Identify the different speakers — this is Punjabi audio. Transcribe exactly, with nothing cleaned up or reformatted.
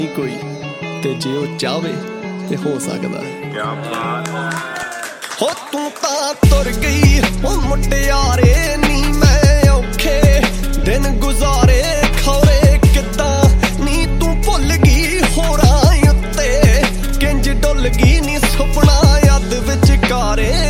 Speaker 1: ਕੋਈ ਤੇ ਜੇ ਉਹ ਚਾਹਵੇ ਤੇ ਹੋ ਸਕਦਾ ਹੋ ਤੂੰ ਤਾਂ ਤੁਰ ਗਈ ਉਹ ਮੁਟਿਆਰੇ ਨੀ ਮੈਂ ਔਖੇ ਦਿਨ ਗੁਜ਼ਾਰੇ ਖੌਰੇ ਕਿੱਦਾਂ ਨੀ ਤੂੰ ਭੁੱਲ ਗਈ ਹੋਰਾਂ ਉੱਤੇ ਕਿੰਜ ਡੁੱਲ ਗਈ ਨੀ ਸੁਪਨਾ ਯਾਦ ਵਿਚਕਾਰੇ